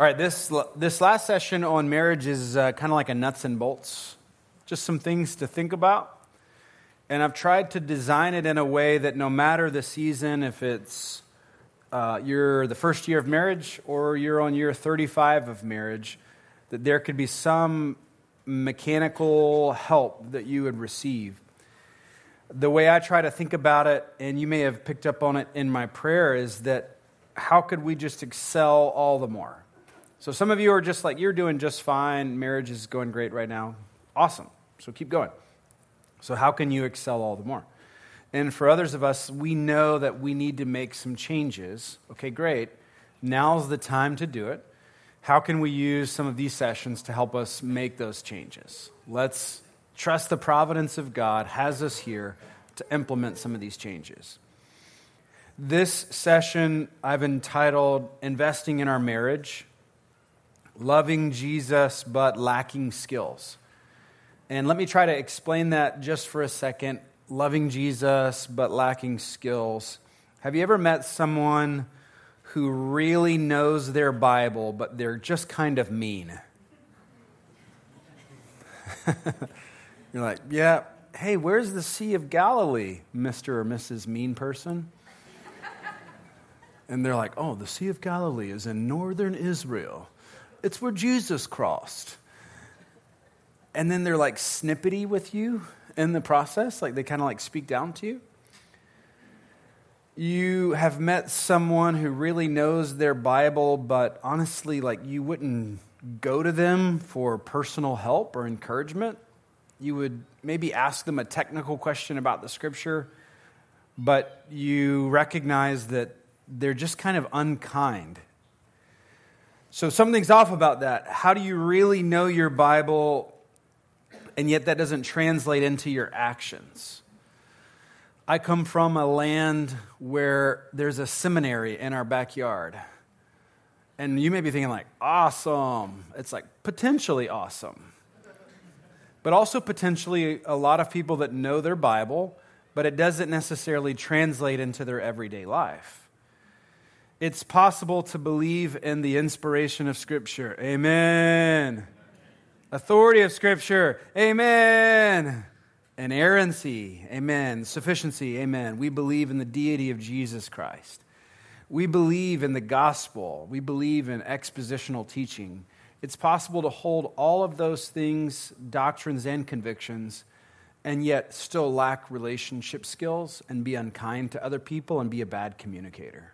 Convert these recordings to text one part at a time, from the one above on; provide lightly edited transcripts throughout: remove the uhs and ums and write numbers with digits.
All right, this last session on marriage is kind of like a nuts and bolts, just some things to think about. And I've tried to design it in a way that no matter the season, if it's you're the first year of marriage or you're on year 35 of marriage, that there could be some mechanical help that you would receive. The way I try to think about it, and you may have picked up on it in my prayer, is that how could we just excel all the more? So some of you are just like, you're doing just fine, marriage is going great right now. Awesome, so keep going. So how can you excel all the more? And for others of us, we know that we need to make some changes. Okay, great. Now's the time to do it. How can we use some of these sessions to help us make those changes? Let's trust the providence of God has us here to implement some of these changes. This session I've entitled Investing in Our Marriage, Loving Jesus but Lacking Skills. And let me try to explain that just for a second. Loving Jesus but lacking skills. Have you ever met someone who really knows their Bible, but they're just kind of mean? You're like, yeah, hey, where's the Sea of Galilee, Mr. or Mrs. Mean Person? And they're like, oh, the Sea of Galilee is in northern Israel. It's where Jesus crossed. And then they're like snippety with you in the process, like they kind of like speak down to you. You have met someone who really knows their Bible, but honestly, like you wouldn't go to them for personal help or encouragement. You would maybe ask them a technical question about the scripture, but you recognize that they're just kind of unkind. So something's off about that. How do you really know your Bible, and yet that doesn't translate into your actions? I come from a land where there's a seminary in our backyard. And you may be thinking like, awesome. It's like potentially awesome. But also potentially a lot of people that know their Bible, but it doesn't necessarily translate into their everyday life. It's possible to believe in the inspiration of Scripture. Amen. Authority of Scripture. Amen. Inerrancy. Amen. Sufficiency. Amen. We believe in the deity of Jesus Christ. We believe in the gospel. We believe in expositional teaching. It's possible to hold all of those things, doctrines and convictions, and yet still lack relationship skills and be unkind to other people and be a bad communicator.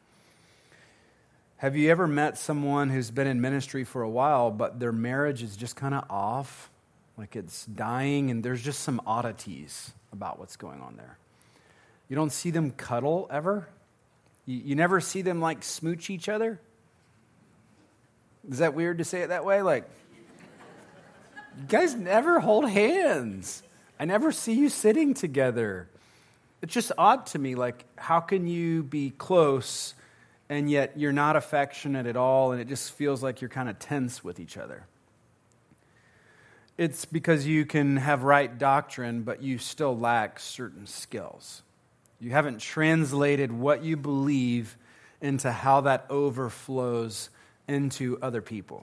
Have you ever met someone who's been in ministry for a while, but their marriage is just kind of off? Like it's dying and there's just some oddities about what's going on there. You don't see them cuddle ever? You never see them like smooch each other? Is that weird to say it that way? Like, you guys never hold hands. I never see you sitting together. It's just odd to me. Like, how can you be close and yet you're not affectionate at all, and it just feels like you're kind of tense with each other? It's because you can have right doctrine, but you still lack certain skills. You haven't translated what you believe into how that overflows into other people.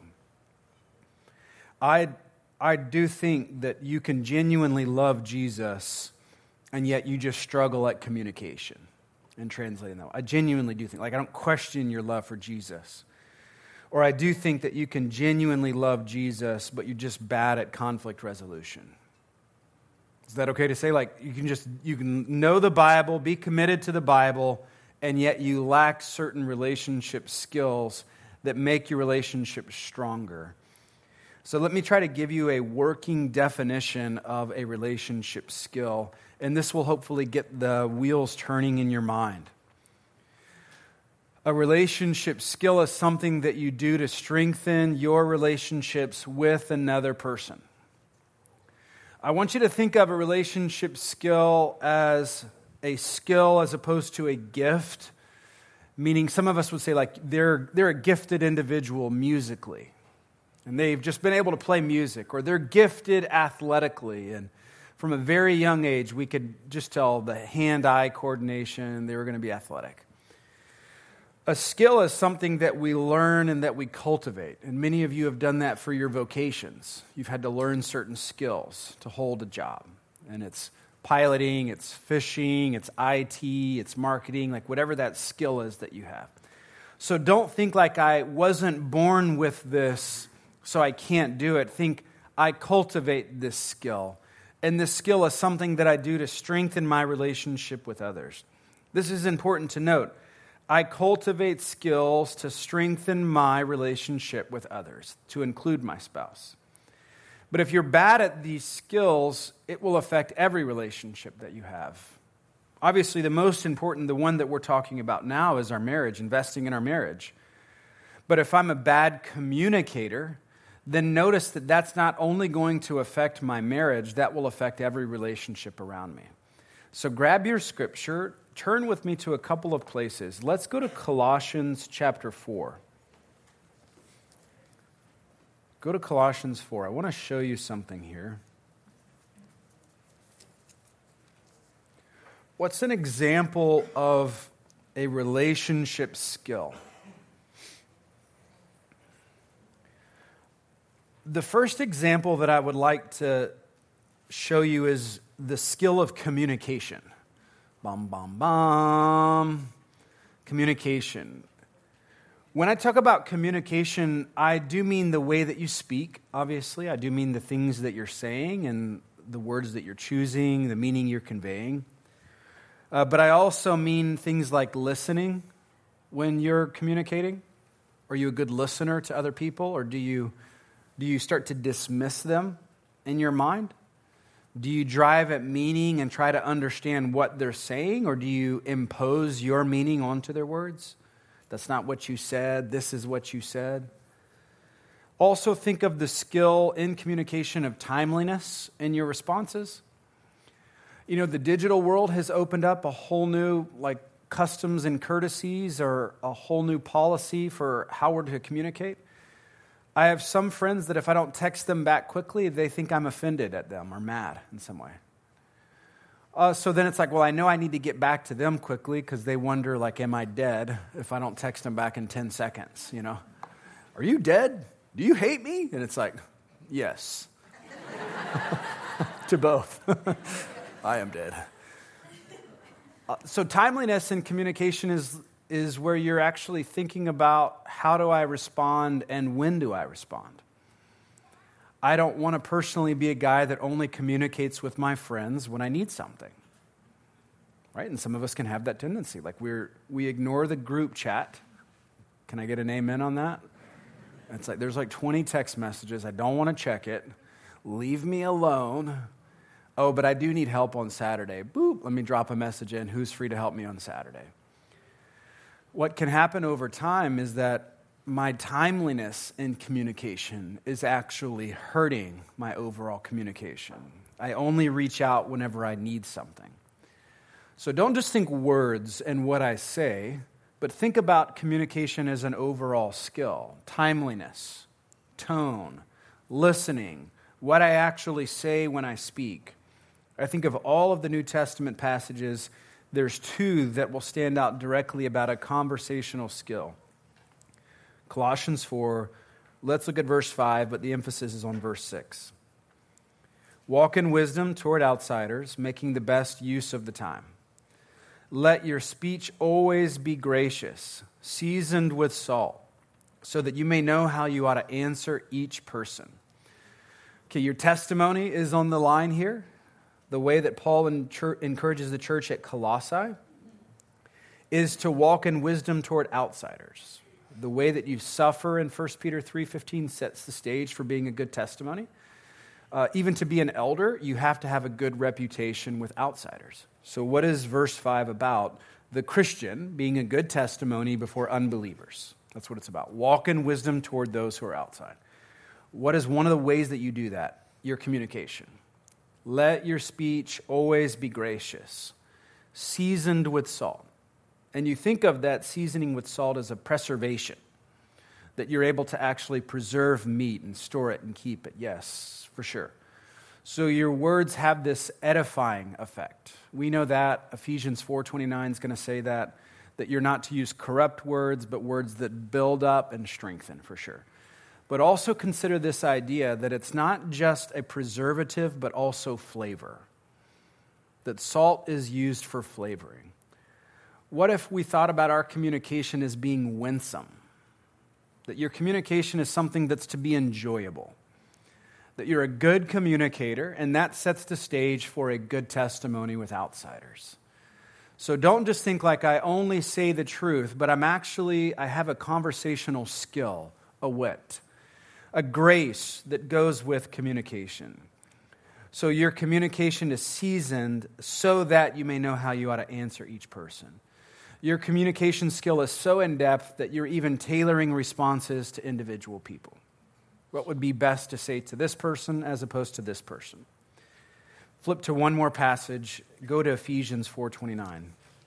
I do think that you can genuinely love Jesus, and yet you just struggle at communication and translating that. I genuinely do think, like, I don't question your love for Jesus. Or I do think that you can genuinely love Jesus, but you're just bad at conflict resolution. Is that okay to say? Like, you can know the Bible, be committed to the Bible, and yet you lack certain relationship skills that make your relationship stronger. So let me try to give you a working definition of a relationship skill, and this will hopefully get the wheels turning in your mind. A relationship skill is something that you do to strengthen your relationships with another person. I want you to think of a relationship skill as a skill as opposed to a gift, meaning some of us would say like they're a gifted individual musically, and they've just been able to play music, or they're gifted athletically, and from a very young age we could just tell the hand-eye coordination, they were going to be athletic. A skill is something that we learn and that we cultivate. And many of you have done that for your vocations. You've had to learn certain skills to hold a job. And it's piloting, it's fishing, it's IT, it's marketing, like whatever that skill is that you have. So don't think like I wasn't born with this, so I can't do it. Think I cultivate this skill. And this skill is something that I do to strengthen my relationship with others. This is important to note. I cultivate skills to strengthen my relationship with others, to include my spouse. But if you're bad at these skills, it will affect every relationship that you have. Obviously, the most important, the one that we're talking about now, is our marriage, investing in our marriage. But if I'm a bad communicator, then notice that that's not only going to affect my marriage, that will affect every relationship around me. So grab your scripture, turn with me to a couple of places. Let's go to Colossians chapter 4. Go to Colossians 4. I want to show you something here. What's an example of a relationship skill? The first example that I would like to show you is the skill of communication. Communication. When I talk about communication, I do mean the way that you speak, obviously. I do mean the things that you're saying and the words that you're choosing, the meaning you're conveying. But I also mean things like listening when you're communicating. Are you a good listener to other people, or do you start to dismiss them in your mind? Do you drive at meaning and try to understand what they're saying, or do you impose your meaning onto their words? That's not what you said. This is what you said. Also think of the skill in communication of timeliness in your responses. You know, the digital world has opened up a whole new, customs and courtesies, or a whole new policy for how we're to communicate. I have some friends that if I don't text them back quickly, they think I'm offended at them or mad in some way. So then it's like, well, I know I need to get back to them quickly because they wonder, am I dead if I don't text them back in 10 seconds, you know? Are you dead? Do you hate me? And it's like, yes. To both. I am dead. So timeliness in communication is where you're actually thinking about how do I respond and when do I respond. I don't want to personally be a guy that only communicates with my friends when I need something. Right? And some of us can have that tendency. We ignore the group chat. Can I get an amen on that? It's like there's 20 text messages. I don't want to check it. Leave me alone. Oh, but I do need help on Saturday. Boop, let me drop a message in. Who's free to help me on Saturday? What can happen over time is that my timeliness in communication is actually hurting my overall communication. I only reach out whenever I need something. So don't just think words and what I say, but think about communication as an overall skill. Timeliness, tone, listening, what I actually say when I speak. I think of all of the New Testament passages, there's two that will stand out directly about a conversational skill. Colossians 4, let's look at verse 5, but the emphasis is on verse 6. Walk in wisdom toward outsiders, making the best use of the time. Let your speech always be gracious, seasoned with salt, so that you may know how you ought to answer each person. Okay, your testimony is on the line here. The way that Paul encourages the church at Colossae is to walk in wisdom toward outsiders. The way that you suffer in 1 Peter 3:15 sets the stage for being a good testimony. Even to be an elder, you have to have a good reputation with outsiders. So what is verse 5 about? The Christian being a good testimony before unbelievers. That's what it's about. Walk in wisdom toward those who are outside. What is one of the ways that you do that? Your communication. Let your speech always be gracious, seasoned with salt. And you think of that seasoning with salt as a preservation, that you're able to actually preserve meat and store it and keep it. Yes, for sure. So your words have this edifying effect. We know that. Ephesians 4:29 is going to say that that you're not to use corrupt words, but words that build up and strengthen, for sure. But also consider this idea that it's not just a preservative, but also flavor. That salt is used for flavoring. What if we thought about our communication as being winsome? That your communication is something that's to be enjoyable. That you're a good communicator, and that sets the stage for a good testimony with outsiders. So don't just think like I only say the truth, but I have a conversational skill, a wit, a grace that goes with communication. So your communication is seasoned so that you may know how you ought to answer each person. Your communication skill is so in-depth that you're even tailoring responses to individual people. What would be best to say to this person as opposed to this person? Flip to one more passage. Go to Ephesians 4:29.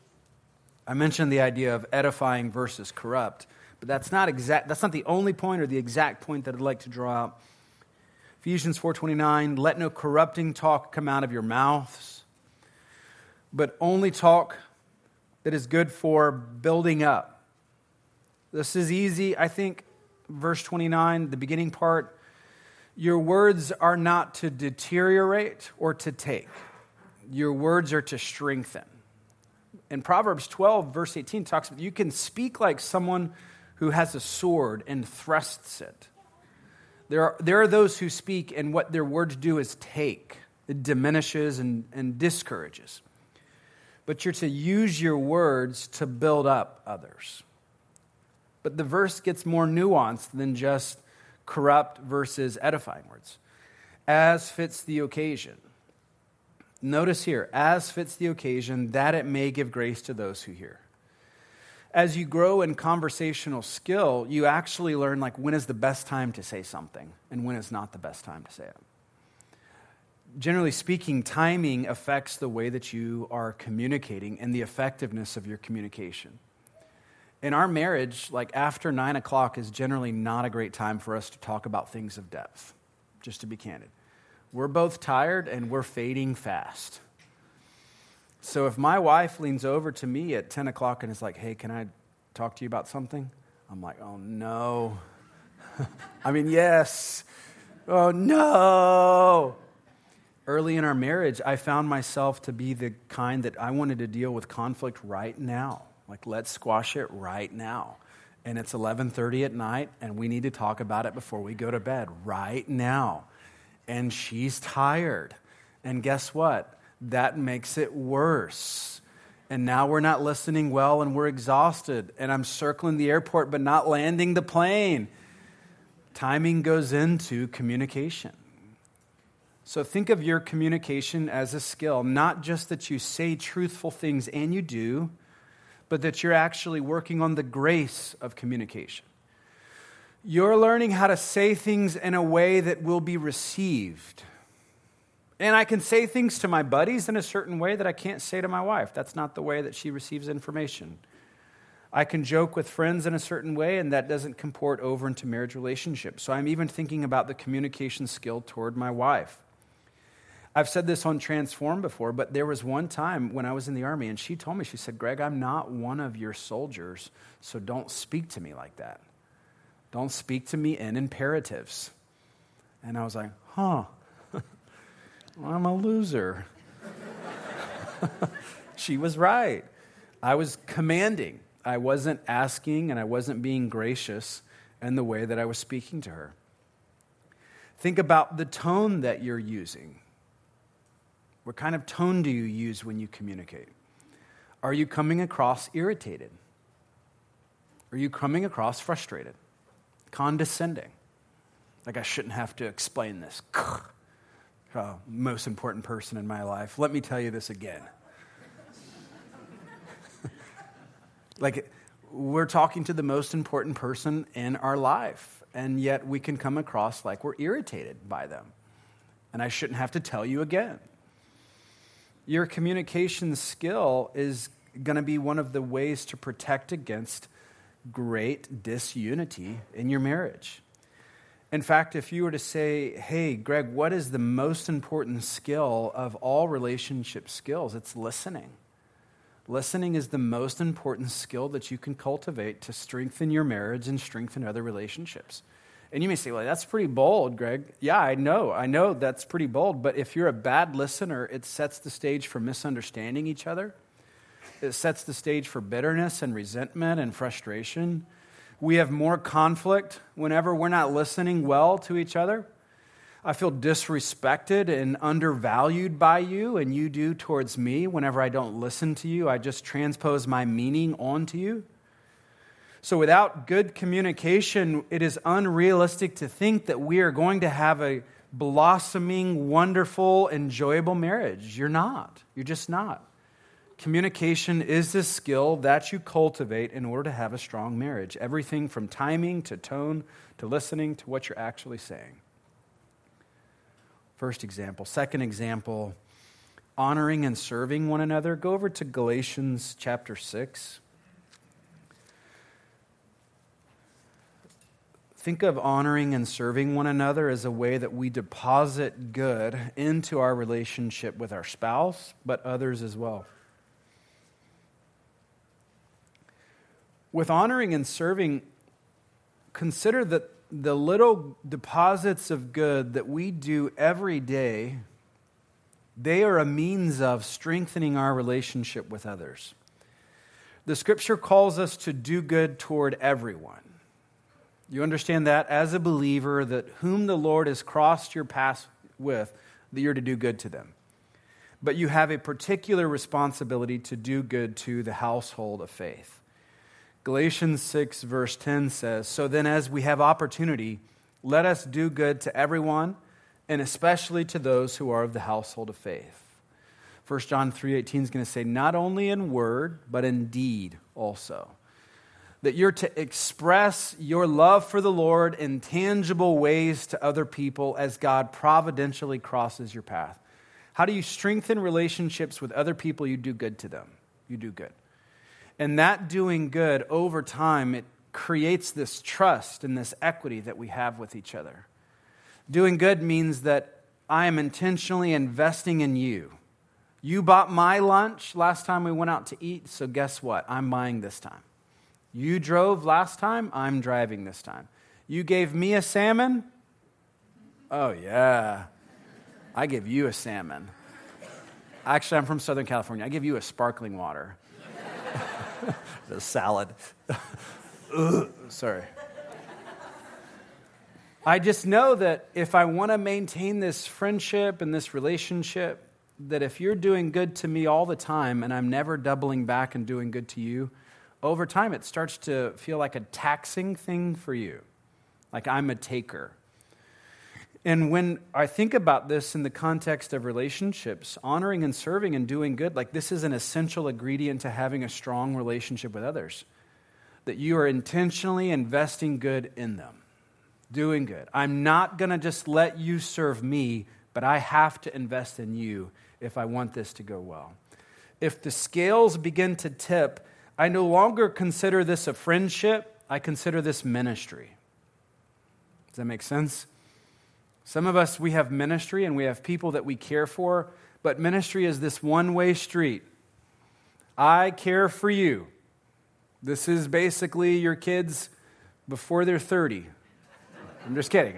I mentioned the idea of edifying versus corrupt, but that's not the only point or the exact point that I'd like to draw out. Ephesians 4:29, let no corrupting talk come out of your mouths, but only talk that is good for building up. This is easy. I think verse 29, the beginning part, your words are not to deteriorate or to take. Your words are to strengthen. In Proverbs 12, verse 18, talks about you can speak like someone who has a sword and thrusts it. There are those who speak, and what their words do is take. It diminishes and discourages. But you're to use your words to build up others. But the verse gets more nuanced than just corrupt versus edifying words. As fits the occasion. Notice here, as fits the occasion, that it may give grace to those who hear. As you grow in conversational skill, you actually learn when is the best time to say something and when is not the best time to say it. Generally speaking, timing affects the way that you are communicating and the effectiveness of your communication. In our marriage, after 9 o'clock is generally not a great time for us to talk about things of depth, just to be candid. We're both tired and we're fading fast. So if my wife leans over to me at 10 o'clock and is like, hey, can I talk to you about something? I'm like, oh, no. Yes. Oh, no. Early in our marriage, I found myself to be the kind that I wanted to deal with conflict right now. Let's squash it right now. And it's 11:30 at night, and we need to talk about it before we go to bed right now. And she's tired. And guess what? That makes it worse. And now we're not listening well, and we're exhausted. And I'm circling the airport, but not landing the plane. Timing goes into communication. So think of your communication as a skill, not just that you say truthful things, and you do, but that you're actually working on the grace of communication. You're learning how to say things in a way that will be received. And I can say things to my buddies in a certain way that I can't say to my wife. That's not the way that she receives information. I can joke with friends in a certain way, and that doesn't comport over into marriage relationships. So I'm even thinking about the communication skill toward my wife. I've said this on Transform before, but there was one time when I was in the Army, and she told me, she said, Greg, I'm not one of your soldiers, so don't speak to me like that. Don't speak to me in imperatives. And I was like, I'm a loser. She was right. I was commanding. I wasn't asking, and I wasn't being gracious in the way that I was speaking to her. Think about the tone that you're using. What kind of tone do you use when you communicate? Are you coming across irritated? Are you coming across frustrated? Condescending? I shouldn't have to explain this. Most important person in my life. Let me tell you this again. We're talking to the most important person in our life, and yet we can come across like we're irritated by them. And I shouldn't have to tell you again. Your communication skill is going to be one of the ways to protect against great disunity in your marriage. In fact, if you were to say, hey, Greg, what is the most important skill of all relationship skills? It's listening. Listening is the most important skill that you can cultivate to strengthen your marriage and strengthen other relationships. And you may say, well, that's pretty bold, Greg. Yeah, I know that's pretty bold. But if you're a bad listener, it sets the stage for misunderstanding each other. It sets the stage for bitterness and resentment and frustration. We have more conflict whenever we're not listening well to each other. I feel disrespected and undervalued by you, and you do towards me. Whenever I don't listen to you, I just transpose my meaning onto you. So without good communication, it is unrealistic to think that we are going to have a blossoming, wonderful, enjoyable marriage. You're not. You're just not. Communication is the skill that you cultivate in order to have a strong marriage. Everything from timing to tone to listening to what you're actually saying. First example. Second example, honoring and serving one another. Go over to Galatians chapter 6. Think of honoring and serving one another as a way that we deposit good into our relationship with our spouse, but others as well. With honoring and serving, consider that the little deposits of good that we do every day, they are a means of strengthening our relationship with others. The Scripture calls us to do good toward everyone. You understand that as a believer, that whom the Lord has crossed your path with, that you're to do good to them. But you have a particular responsibility to do good to the household of faith. Galatians 6 verse 10 says, "So then as we have opportunity, let us do good to everyone, and especially to those who are of the household of faith." 1 John 3:18 is going to say, "Not only in word, but in deed also." That you're to express your love for the Lord in tangible ways to other people as God providentially crosses your path. How do you strengthen relationships with other people? You do good to them. You do good. And that doing good over time, it creates this trust and this equity that we have with each other. Doing good means that I am intentionally investing in you. You bought my lunch last time we went out to eat, so guess what? I'm buying this time. You drove last time, I'm driving this time. You gave me a salmon? Oh, yeah. I give you a salmon. Actually, I'm from Southern California. I give you a sparkling water. The salad. Sorry. I just know that if I want to maintain this friendship and this relationship, that if you're doing good to me all the time and I'm never doubling back and doing good to you, over time, it starts to feel like a taxing thing for you, like I'm a taker. And when I think about this in the context of relationships, honoring and serving and doing good, like this is an essential ingredient to having a strong relationship with others, that you are intentionally investing good in them, doing good. I'm not going to just let you serve me, but I have to invest in you if I want this to go well. If the scales begin to tip, I no longer consider this a friendship, I consider this ministry. Does that make sense? Some of us, we have ministry and we have people that we care for, but ministry is this one-way street. I care for you. This is basically your kids before they're 30. I'm just kidding.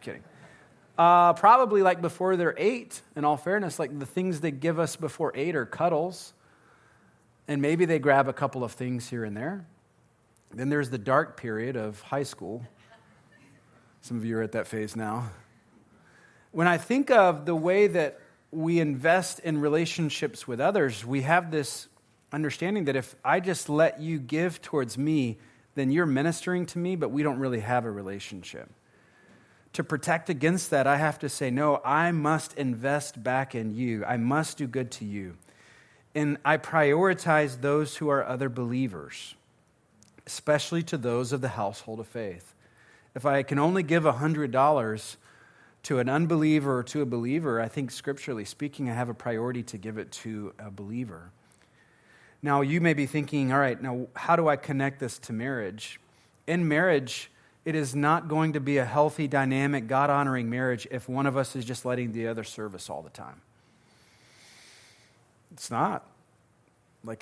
Probably like before they're 8, in all fairness, like the things they give us before 8 are cuddles. And maybe they grab a couple of things here and there. Then there's the dark period of high school. Some of you are at that phase now. When I think of the way that we invest in relationships with others, we have this understanding that if I just let you give towards me, then you're ministering to me, but we don't really have a relationship. To protect against that, I have to say, no, I must invest back in you. I must do good to you. And I prioritize those who are other believers, especially to those of the household of faith. If I can only give $100 to an unbeliever or to a believer, I think scripturally speaking, I have a priority to give it to a believer. Now, you may be thinking, all right, now how do I connect this to marriage? In marriage, it is not going to be a healthy, dynamic, God-honoring marriage if one of us is just letting the other serve us all the time. It's not.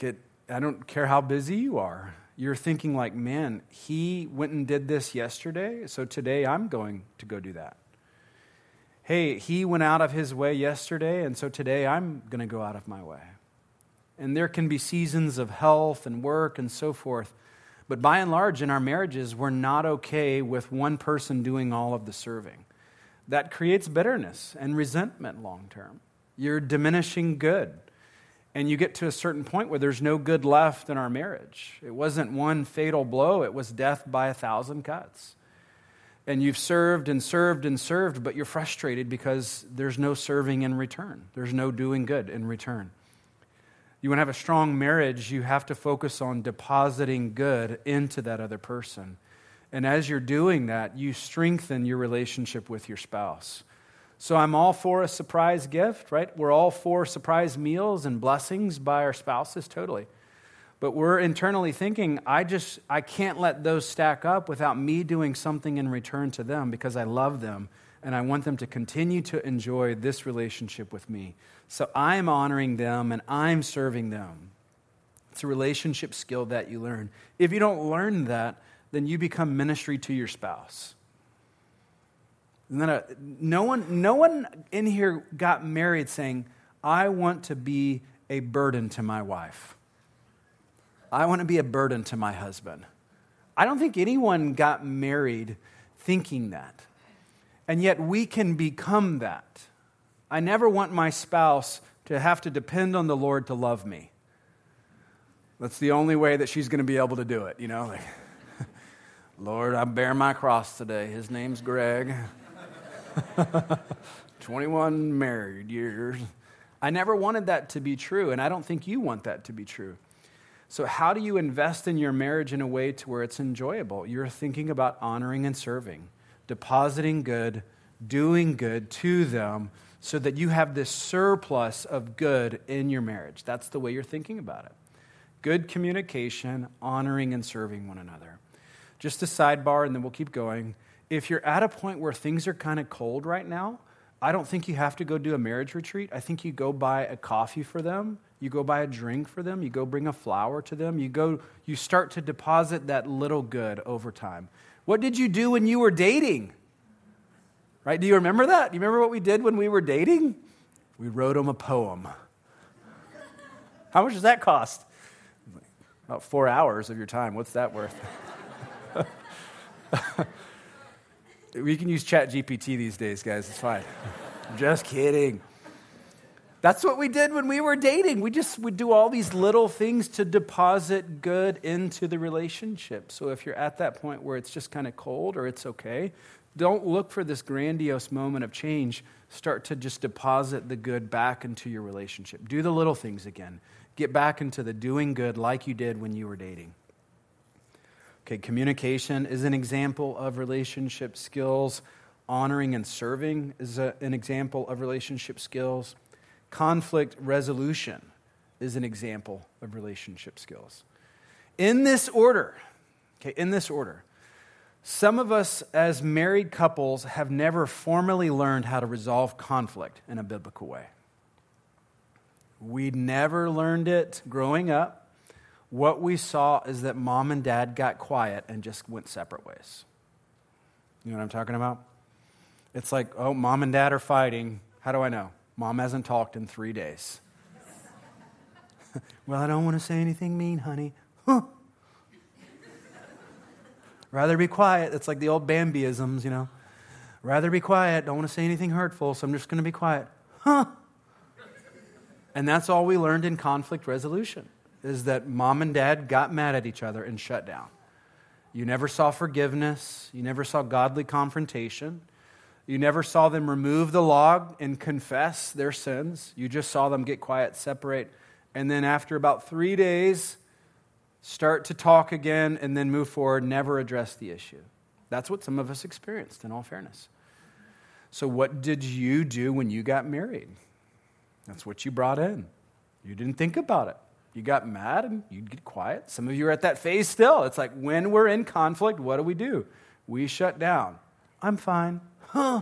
I don't care how busy you are. You're thinking like, man, he went and did this yesterday, so today I'm going to go do that. Hey, he went out of his way yesterday, and so today I'm going to go out of my way. And there can be seasons of health and work and so forth. But by and large, in our marriages, we're not okay with one person doing all of the serving. That creates bitterness and resentment long term. You're diminishing good. And you get to a certain point where there's no good left in our marriage. It wasn't one fatal blow. It was death by 1,000 cuts. And you've served and served and served, but you're frustrated because there's no serving in return. There's no doing good in return. You want to have a strong marriage, you have to focus on depositing good into that other person. And as you're doing that, you strengthen your relationship with your spouse. So I'm all for a surprise gift, right? We're all for surprise meals and blessings by our spouses, totally. But we're internally thinking, I can't let those stack up without me doing something in return to them because I love them and I want them to continue to enjoy this relationship with me. So I'm honoring them and I'm serving them. It's a relationship skill that you learn. If you don't learn that, then you become ministry to your spouse. And then no one in here got married saying, I want to be a burden to my wife. I want to be a burden to my husband. I don't think anyone got married thinking that. And yet we can become that. I never want my spouse to have to depend on the Lord to love me. That's the only way that she's going to be able to do it, you know? Like, Lord, I bear my cross today. His name's Greg. 21 married years. I never wanted that to be true, and I don't think you want that to be true. So how do you invest in your marriage in a way to where it's enjoyable? You're thinking about honoring and serving, depositing good, doing good to them so that you have this surplus of good in your marriage. That's the way you're thinking about it. Good communication, honoring and serving one another. Just a sidebar, and then we'll keep going. If you're at a point where things are kind of cold right now, I don't think you have to go do a marriage retreat. I think you go buy a coffee for them. You go buy a drink for them. You go bring a flower to them. You start to deposit that little good over time. What did you do when you were dating? Right? Do you remember that? Do you remember what we did when we were dating? We wrote them a poem. How much does that cost? About 4 hours of your time. What's that worth? We can use ChatGPT these days, guys. It's fine. I'm just kidding. That's what we did when we were dating. We would do all these little things to deposit good into the relationship. So if you're at that point where it's just kind of cold or it's okay, don't look for this grandiose moment of change. Start to just deposit the good back into your relationship. Do the little things again. Get back into the doing good like you did when you were dating. Okay, communication is an example of relationship skills. Honoring and serving is an example of relationship skills. Conflict resolution is an example of relationship skills. In this order, some of us as married couples have never formally learned how to resolve conflict in a biblical way. We never learned it growing up. What we saw is that mom and dad got quiet and just went separate ways. You know what I'm talking about? It's like, oh, mom and dad are fighting. How do I know? Mom hasn't talked in 3 days. Well, I don't want to say anything mean, honey. Huh. Rather be quiet. It's like the old Bambiisms, you know. Rather be quiet. Don't want to say anything hurtful, so I'm just going to be quiet. Huh. And that's all we learned in conflict resolution, is that mom and dad got mad at each other and shut down. You never saw forgiveness. You never saw godly confrontation. You never saw them remove the log and confess their sins. You just saw them get quiet, separate, and then after about 3 days, start to talk again and then move forward, never address the issue. That's what some of us experienced, in all fairness. So what did you do when you got married? That's what you brought in. You didn't think about it. You got mad and you'd get quiet. Some of you are at that phase still. It's like when we're in conflict, what do? We shut down. I'm fine. Huh.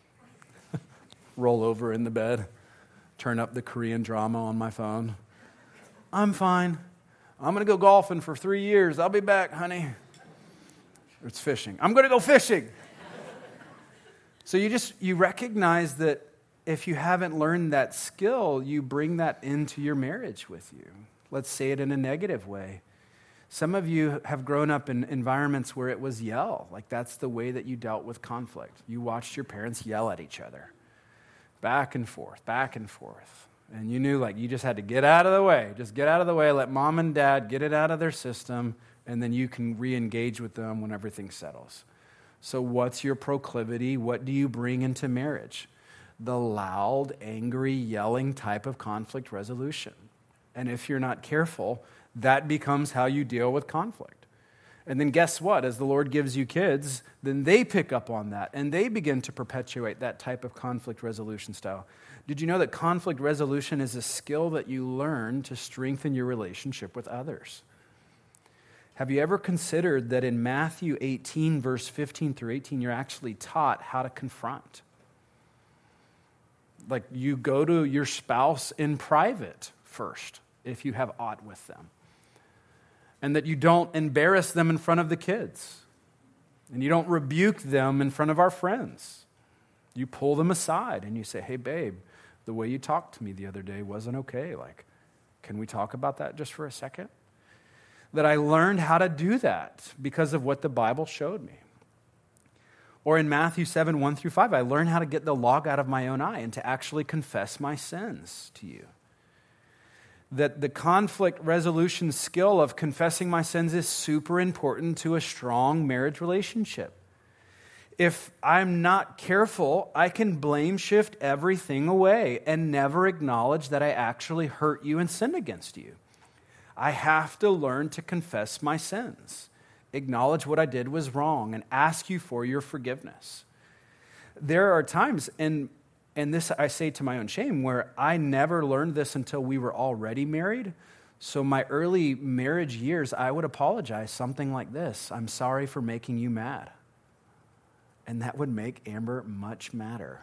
Roll over in the bed. Turn up the Korean drama on my phone. I'm fine. I'm going to go golfing for 3 years. I'll be back, honey. It's fishing. I'm going to go fishing. So you recognize that if you haven't learned that skill, you bring that into your marriage with you. Let's say it in a negative way. Some of you have grown up in environments where it was yell. Like that's the way that you dealt with conflict. You watched your parents yell at each other. Back and forth, back and forth. And you knew like you just had to get out of the way. Just get out of the way, let mom and dad get it out of their system, and then you can re-engage with them when everything settles. So what's your proclivity? What do you bring into marriage? The loud, angry, yelling type of conflict resolution. And if you're not careful, that becomes how you deal with conflict. And then guess what? As the Lord gives you kids, then they pick up on that, and they begin to perpetuate that type of conflict resolution style. Did you know that conflict resolution is a skill that you learn to strengthen your relationship with others? Have you ever considered that in Matthew 18, verse 15 through 18, you're actually taught how to confront? Like you go to your spouse in private first, if you have aught with them. And that you don't embarrass them in front of the kids. And you don't rebuke them in front of our friends. You pull them aside and you say, hey, babe, the way you talked to me the other day wasn't okay. Like, can we talk about that just for a second? That I learned how to do that because of what the Bible showed me. Or in Matthew 7, 1 through 5, I learned how to get the log out of my own eye and to actually confess my sins to you. That the conflict resolution skill of confessing my sins is super important to a strong marriage relationship. If I'm not careful, I can blame shift everything away and never acknowledge that I actually hurt you and sinned against you. I have to learn to confess my sins, acknowledge what I did was wrong, and ask you for your forgiveness. There are times, and this I say to my own shame, where I never learned this until we were already married. So my early marriage years, I would apologize something like this: I'm sorry for making you mad. And that would make Amber much madder.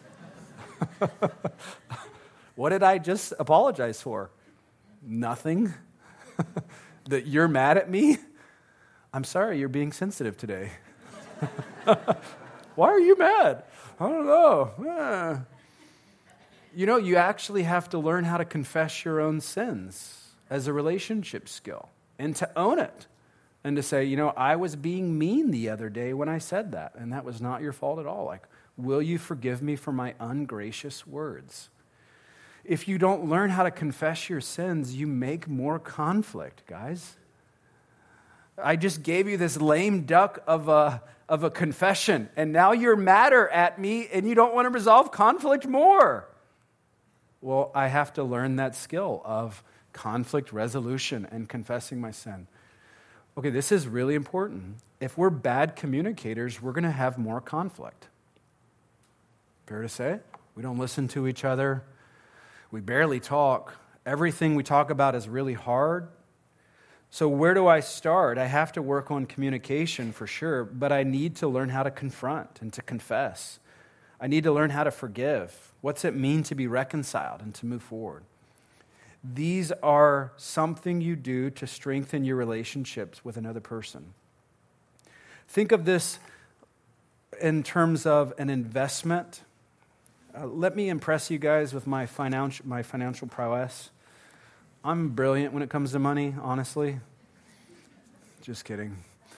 What did I just apologize for? Nothing. That you're mad at me? I'm sorry, you're being sensitive today. Why are you mad? I don't know. You know, you actually have to learn how to confess your own sins as a relationship skill and to own it and to say, you know, I was being mean the other day when I said that, and that was not your fault at all. Like, will you forgive me for my ungracious words? If you don't learn how to confess your sins, you make more conflict, guys. I just gave you this lame duck of a confession, and now you're madder at me, and you don't want to resolve conflict more. Well, I have to learn that skill of conflict resolution and confessing my sin. Okay, this is really important. If we're bad communicators, we're going to have more conflict. Fair to say? We don't listen to each other. We barely talk. Everything we talk about is really hard. So where do I start? I have to work on communication for sure, but I need to learn how to confront and to confess. I need to learn how to forgive. What's it mean to be reconciled and to move forward? These are something you do to strengthen your relationships with another person. Think of this in terms of an investment. Let me impress you guys with my financial prowess. I'm brilliant when it comes to money, honestly. Just kidding.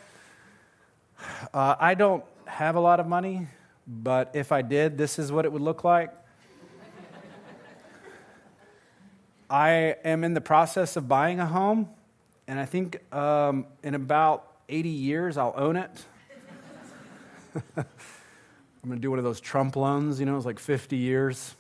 I don't have a lot of money, but if I did, this is what it would look like. I am in the process of buying a home, and I think in about 80 years, I'll own it. I'm going to do one of those Trump loans, you know, it's like 50 years.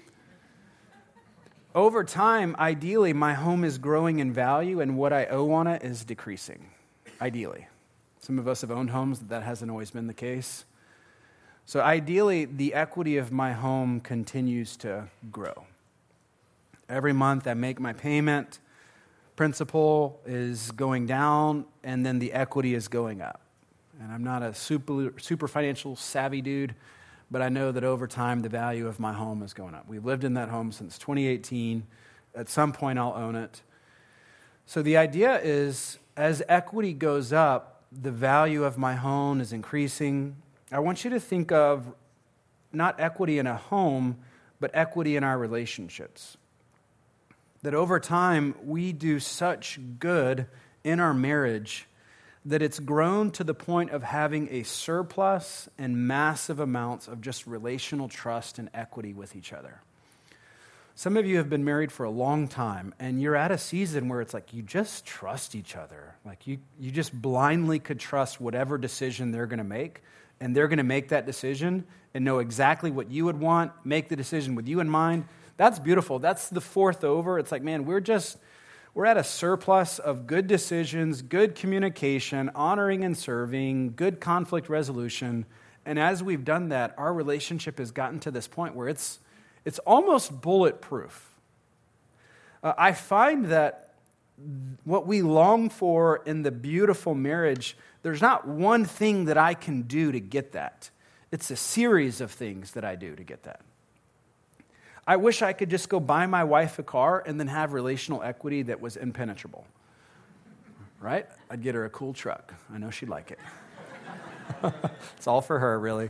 Over time, ideally, my home is growing in value, and what I owe on it is decreasing, ideally. Some of us have owned homes, that hasn't always been the case. So ideally, the equity of my home continues to grow. Every month I make my payment, principal is going down, and then the equity is going up. And I'm not a super financial savvy dude, but I know that over time the value of my home is going up. We've lived in that home since 2018. At some point I'll own it. So the idea is, as equity goes up, the value of my home is increasing. I want you to think of not equity in a home, but equity in our relationships. That over time, we do such good in our marriage that it's grown to the point of having a surplus and massive amounts of just relational trust and equity with each other. Some of you have been married for a long time, and you're at a season where it's like you just trust each other. Like you just blindly could trust whatever decision they're going to make, and they're going to make that decision and know exactly what you would want, make the decision with you in mind. That's beautiful. That's the fourth over. It's like, man, we're at a surplus of good decisions, good communication, honoring and serving, good conflict resolution. And as we've done that, our relationship has gotten to this point where it's almost bulletproof. I find that what we long for in the beautiful marriage, there's not one thing that I can do to get that. It's a series of things that I do to get that. I wish I could just go buy my wife a car and then have relational equity that was impenetrable. Right? I'd get her a cool truck. I know she'd like it. It's all for her, really.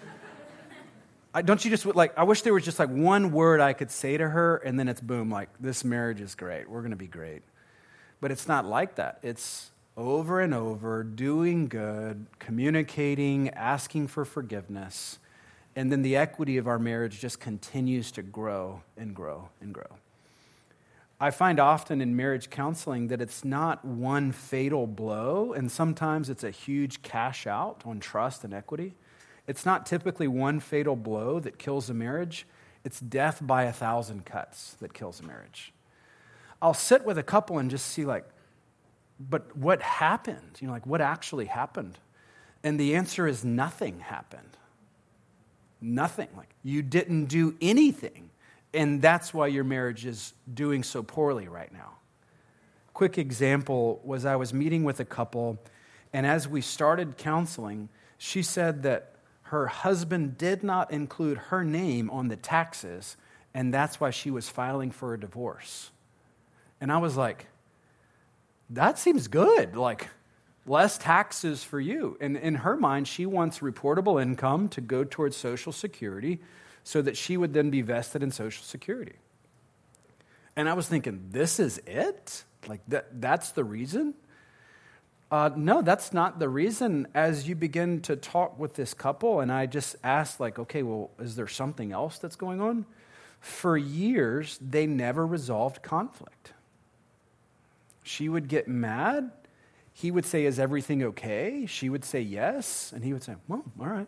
I wish there was just like one word I could say to her, and then it's boom, like, this marriage is great. We're going to be great. But it's not like that. It's over and over, doing good, communicating, asking for forgiveness, and then the equity of our marriage just continues to grow and grow and grow. I find often in marriage counseling that it's not one fatal blow, and sometimes it's a huge cash out on trust and equity. It's not typically one fatal blow that kills a marriage. It's death by 1,000 cuts that kills a marriage. I'll sit with a couple and just see but what happened? What actually happened? And the answer is nothing happened. Nothing. You didn't do anything. And that's why your marriage is doing so poorly right now. Quick example was I was meeting with a couple, and as we started counseling, she said that her husband did not include her name on the taxes, and that's why she was filing for a divorce. And I was like, that seems good. Less taxes for you. And in her mind, she wants reportable income to go towards Social Security so that she would then be vested in Social Security. And I was thinking, this is it? That's the reason? No, that's not the reason. As you begin to talk with this couple, and I just asked, okay, well, is there something else that's going on? For years, they never resolved conflict. She would get mad. He would say, is everything okay? She would say yes. And he would say, well, all right.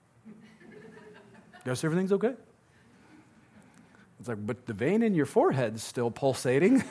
Guess everything's okay. It's like, but the vein in your forehead's still pulsating.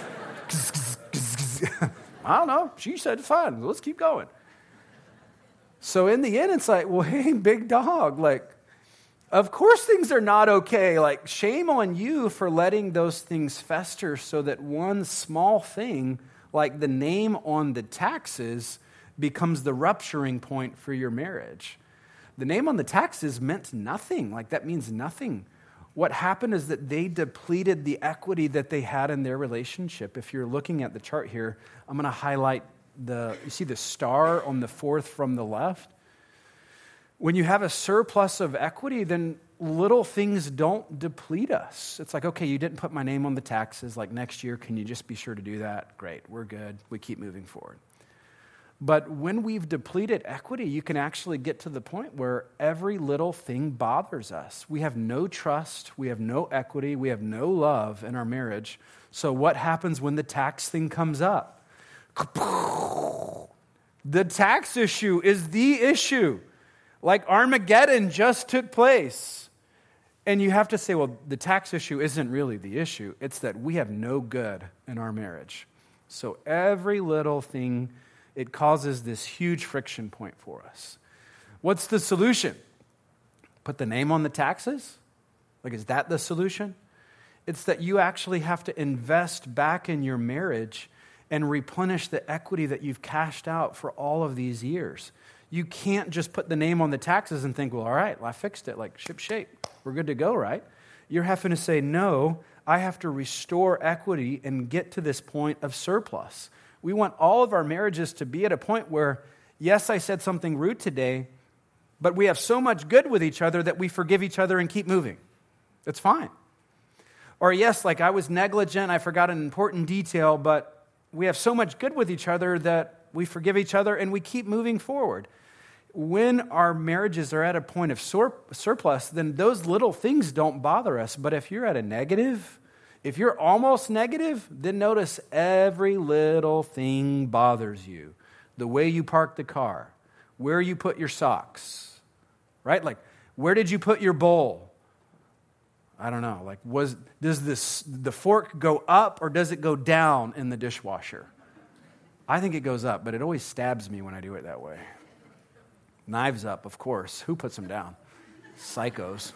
I don't know. She said fine. Let's keep going. So in the end, it's like, well, hey, big dog, of course things are not okay. Shame on you for letting those things fester so that one small thing, like the name on the taxes, becomes the rupturing point for your marriage. The name on the taxes meant nothing. That means nothing. What happened is that they depleted the equity that they had in their relationship. If you're looking at the chart here, I'm going to highlight you see the star on the fourth from the left? When you have a surplus of equity, then little things don't deplete us. It's like, okay, you didn't put my name on the taxes. Next year, can you just be sure to do that? Great, we're good. We keep moving forward. But when we've depleted equity, you can actually get to the point where every little thing bothers us. We have no trust, we have no equity, we have no love in our marriage. So what happens when the tax thing comes up? The tax issue is the issue. Armageddon just took place. And you have to say, well, the tax issue isn't really the issue. It's that we have no good in our marriage. So every little thing, it causes this huge friction point for us. What's the solution? Put the name on the taxes? Is that the solution? It's that you actually have to invest back in your marriage and replenish the equity that you've cashed out for all of these years. You can't just put the name on the taxes and think, well, all right, I fixed it, ship shape. We're good to go, right? You're having to say, no, I have to restore equity and get to this point of surplus. We want all of our marriages to be at a point where, yes, I said something rude today, but we have so much good with each other that we forgive each other and keep moving. It's fine. Or yes, like I was negligent, I forgot an important detail, but we have so much good with each other that we forgive each other and we keep moving forward. When our marriages are at a point of surplus, then those little things don't bother us. But if you're at a negative, if you're almost negative, then notice every little thing bothers you. The way you park the car, where you put your socks, right? Like, where did you put your bowl? I don't know. Like, does the fork go up or does it go down in the dishwasher? I think it goes up, but it always stabs me when I do it that way. Knives up, of course. Who puts them down? Psychos.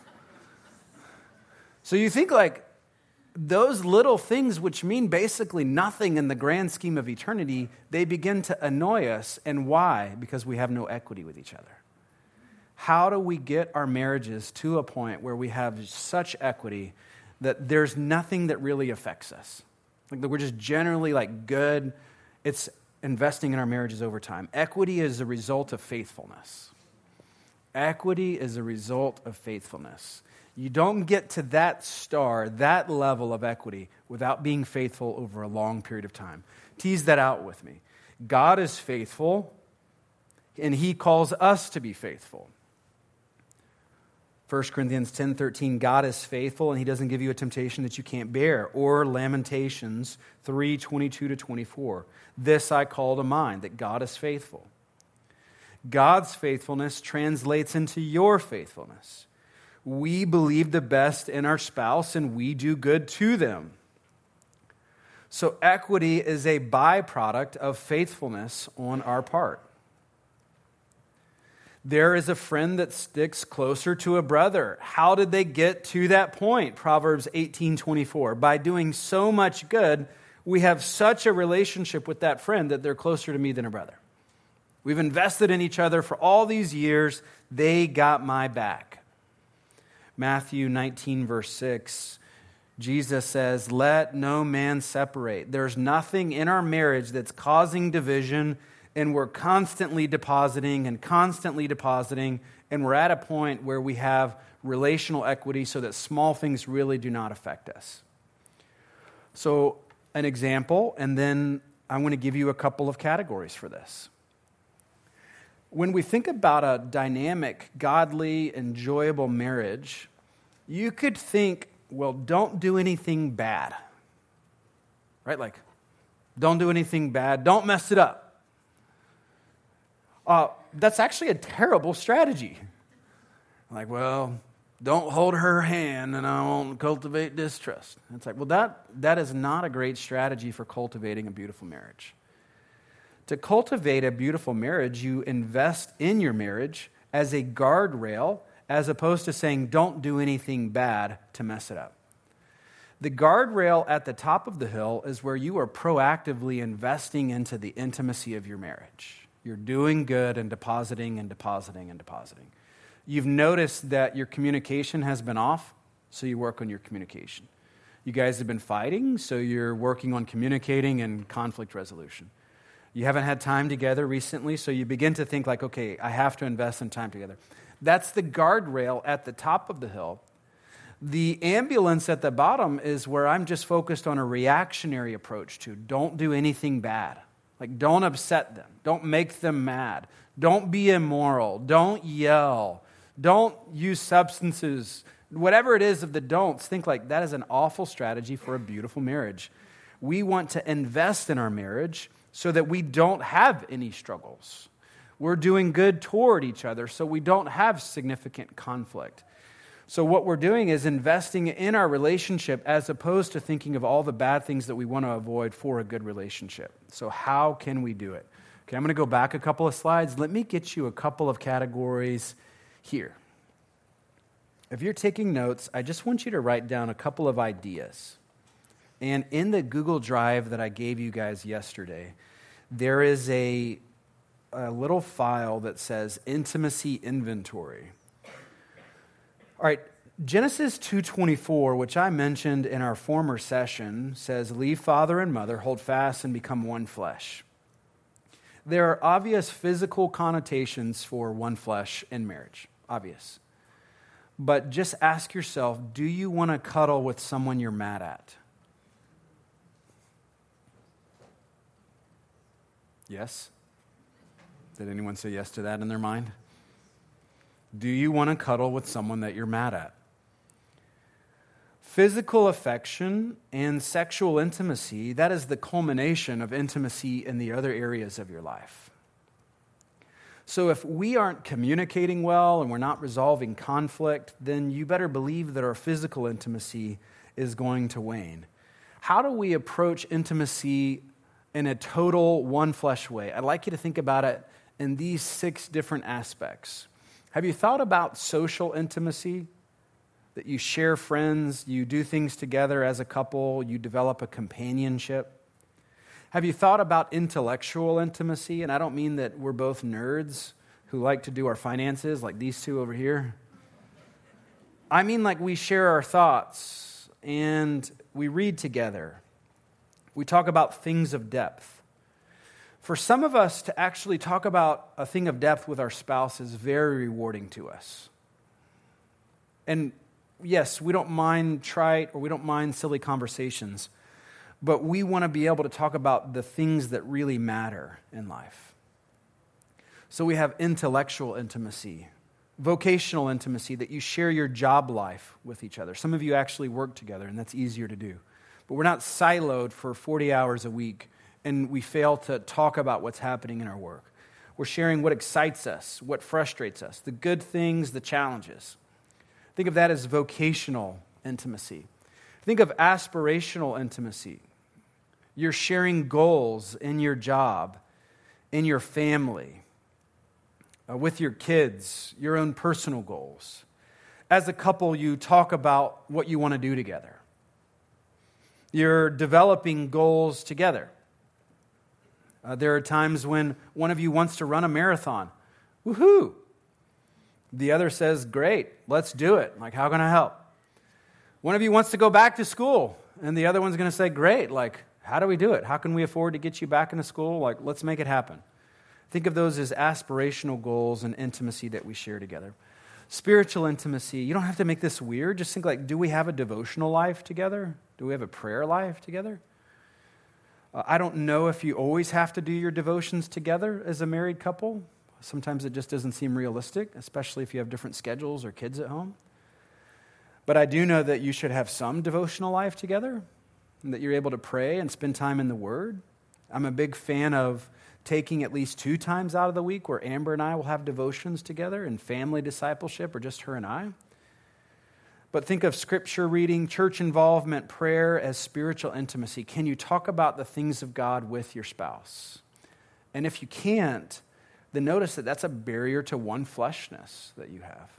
So you think like those little things, which mean basically nothing in the grand scheme of eternity, they begin to annoy us. And why? Because we have no equity with each other. How do we get our marriages to a point where we have such equity that there's nothing that really affects us? Like we're just generally like good. It's investing in our marriages over time. Equity is a result of faithfulness. Equity is a result of faithfulness. You don't get to that star, that level of equity, without being faithful over a long period of time. Tease that out with me. God is faithful, and He calls us to be faithful. 1 Corinthians 10:13, God is faithful, and He doesn't give you a temptation that you can't bear. Or Lamentations 3:22-24. This I call to mind, that God is faithful. God's faithfulness translates into your faithfulness. We believe the best in our spouse, and we do good to them. So equity is a byproduct of faithfulness on our part. There is a friend that sticks closer to a brother. How did they get to that point? Proverbs 18:24. By doing so much good, we have such a relationship with that friend that they're closer to me than a brother. We've invested in each other for all these years. They got my back. Matthew 19, verse 6, Jesus says, let no man separate. There's nothing in our marriage that's causing division, and we're constantly depositing, and we're at a point where we have relational equity so that small things really do not affect us. So, an example, and then I'm going to give you a couple of categories for this. When we think about a dynamic, godly, enjoyable marriage, you could think, well, don't do anything bad. Right? Like, don't do anything bad. Don't mess it up. That's actually a terrible strategy. Like, well, don't hold her hand and I won't cultivate distrust. It's like, well, that is not a great strategy for cultivating a beautiful marriage. To cultivate a beautiful marriage, you invest in your marriage as a guardrail, as opposed to saying, don't do anything bad to mess it up. The guardrail at the top of the hill is where you are proactively investing into the intimacy of your marriage. You're doing good and depositing and depositing and depositing. You've noticed that your communication has been off, so you work on your communication. You guys have been fighting, so you're working on communicating and conflict resolution. You haven't had time together recently, so you begin to think like, okay, I have to invest in time together. That's the guardrail at the top of the hill. The ambulance at the bottom is where I'm just focused on a reactionary approach to don't do anything bad. Like, don't upset them. Don't make them mad. Don't be immoral. Don't yell. Don't use substances. Whatever it is of the don'ts, think like that is an awful strategy for a beautiful marriage. We want to invest in our marriage so that we don't have any struggles. We're doing good toward each other so we don't have significant conflict. So what we're doing is investing in our relationship as opposed to thinking of all the bad things that we want to avoid for a good relationship. So how can we do it? Okay, I'm going to go back a couple of slides. Let me get you a couple of categories here. If you're taking notes, I just want you to write down a couple of ideas. And in the Google Drive that I gave you guys yesterday, there is a little file that says Intimacy Inventory. All right, Genesis 2:24, which I mentioned in our former session, says, "Leave father and mother, hold fast, and become one flesh." There are obvious physical connotations for one flesh in marriage, obvious. But just ask yourself, do you want to cuddle with someone you're mad at? Yes? Did anyone say yes to that in their mind? Do you want to cuddle with someone that you're mad at? Physical affection and sexual intimacy, that is the culmination of intimacy in the other areas of your life. So if we aren't communicating well and we're not resolving conflict, then you better believe that our physical intimacy is going to wane. How do we approach intimacy in a total one flesh way? I'd like you to think about it in these 6 different aspects. Have you thought about social intimacy? That you share friends, you do things together as a couple, you develop a companionship. Have you thought about intellectual intimacy? And I don't mean that we're both nerds who like to do our finances like these two over here. I mean like we share our thoughts and we read together. We talk about things of depth. For some of us to actually talk about a thing of depth with our spouse is very rewarding to us. And yes, we don't mind trite or we don't mind silly conversations, but we want to be able to talk about the things that really matter in life. So we have intellectual intimacy, vocational intimacy, that you share your job life with each other. Some of you actually work together, and that's easier to do. But we're not siloed for 40 hours a week, and we fail to talk about what's happening in our work. We're sharing what excites us, what frustrates us, the good things, the challenges. Think of that as vocational intimacy. Think of aspirational intimacy. You're sharing goals in your job, in your family, with your kids, your own personal goals. As a couple, you talk about what you want to do together. You're developing goals together. There are times when one of you wants to run a marathon. Woohoo! The other says, great, let's do it. Like, how can I help? One of you wants to go back to school, and the other one's going to say, great, like, how do we do it? How can we afford to get you back into school? Like, let's make it happen. Think of those as aspirational goals and intimacy that we share together. Spiritual intimacy, you don't have to make this weird. Just think like, do we have a devotional life together? Do we have a prayer life together? I don't know if you always have to do your devotions together as a married couple. Sometimes it just doesn't seem realistic, especially if you have different schedules or kids at home. But I do know that you should have some devotional life together and that you're able to pray and spend time in the Word. I'm a big fan of taking at least 2 times out of the week where Amber and I will have devotions together and family discipleship, or just her and I. But think of scripture reading, church involvement, prayer as spiritual intimacy. Can you talk about the things of God with your spouse? And if you can't, then notice that that's a barrier to one fleshness that you have.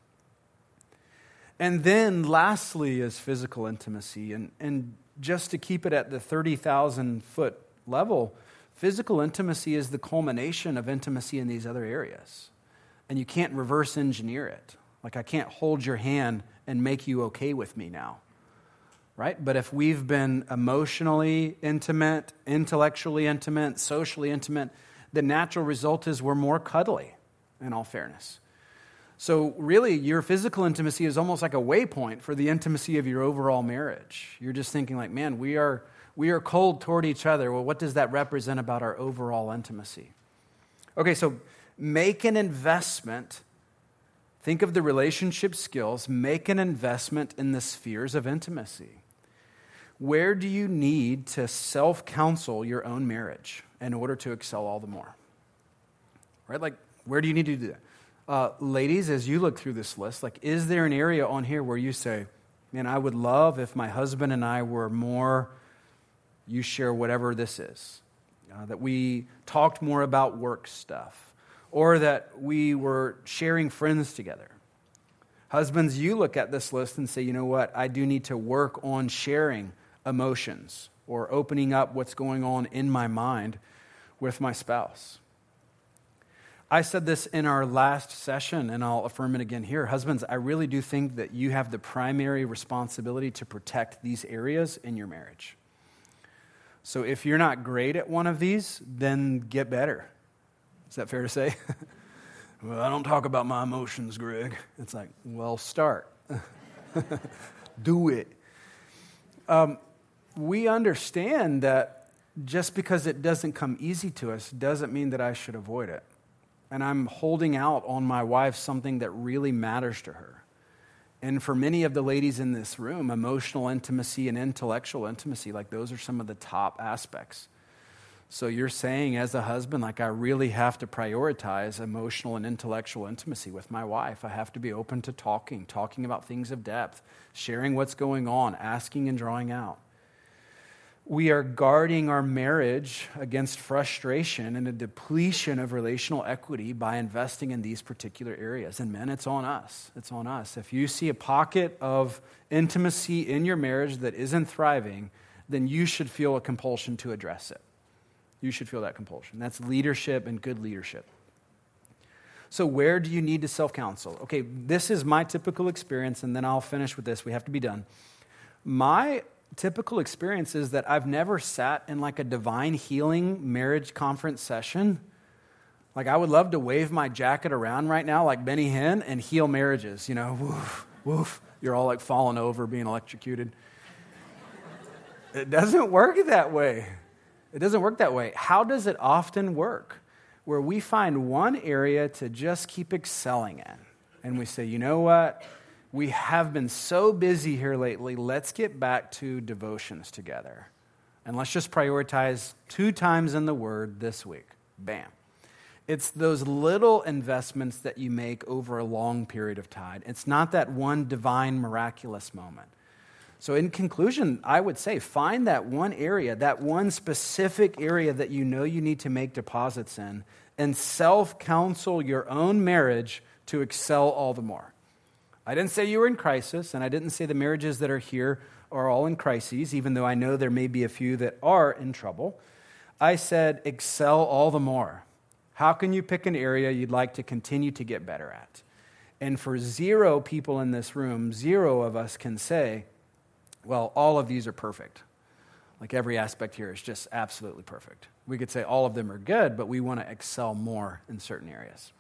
And then lastly is physical intimacy. And just to keep it at the 30,000-foot level, physical intimacy is the culmination of intimacy in these other areas. And you can't reverse engineer it. Like, I can't hold your hand and make you okay with me now. Right? But if we've been emotionally intimate, intellectually intimate, socially intimate, the natural result is we're more cuddly, in all fairness. So really, your physical intimacy is almost like a waypoint for the intimacy of your overall marriage. You're just thinking like, man, we are cold toward each other. Well, what does that represent about our overall intimacy? Okay, so make an investment. Think of the relationship skills. Make an investment in the spheres of intimacy. Where do you need to self-counsel your own marriage in order to excel all the more? Right? Like, where do you need to do that? Ladies, as you look through this list, like, is there an area on here where you say, man, I would love if my husband and I were more, you share whatever this is, that we talked more about work stuff, or that we were sharing friends together. Husbands, you look at this list and say, you know what, I do need to work on sharing emotions or opening up what's going on in my mind with my spouse. I said this in our last session, and I'll affirm it again here. Husbands, I really do think that you have the primary responsibility to protect these areas in your marriage. So if you're not great at one of these, then get better. Is that fair to say? Well, I don't talk about my emotions, Greg. It's like, well, start. Do it. We understand that just because it doesn't come easy to us doesn't mean that I should avoid it. And I'm holding out on my wife something that really matters to her. And for many of the ladies in this room, emotional intimacy and intellectual intimacy, like those are some of the top aspects. So you're saying as a husband, like I really have to prioritize emotional and intellectual intimacy with my wife. I have to be open to talking about things of depth, sharing what's going on, asking and drawing out. We are guarding our marriage against frustration and a depletion of relational equity by investing in these particular areas. And men, it's on us. It's on us. If you see a pocket of intimacy in your marriage that isn't thriving, then you should feel a compulsion to address it. You should feel that compulsion. That's leadership and good leadership. So where do you need to self-counsel? Okay, this is my typical experience, and then I'll finish with this. We have to be done. My typical experience is that I've never sat in like a divine healing marriage conference session. Like I would love to wave my jacket around right now like Benny Hinn and heal marriages, you know, woof, woof. You're all like falling over, being electrocuted. It doesn't work that way. It doesn't work that way. How does it often work? Where we find one area to just keep excelling in. And we say, you know what? We have been so busy here lately. Let's get back to devotions together. And let's just prioritize 2 times in the Word this week. Bam. It's those little investments that you make over a long period of time. It's not that one divine, miraculous moment. So in conclusion, I would say find that one area, that one specific area that you know you need to make deposits in, and self-counsel your own marriage to excel all the more. I didn't say you were in crisis, and I didn't say the marriages that are here are all in crises, even though I know there may be a few that are in trouble. I said excel all the more. How can you pick an area you'd like to continue to get better at? And for 0 people in this room, 0 of us can say, well, all of these are perfect. Like every aspect here is just absolutely perfect. We could say all of them are good, but we want to excel more in certain areas.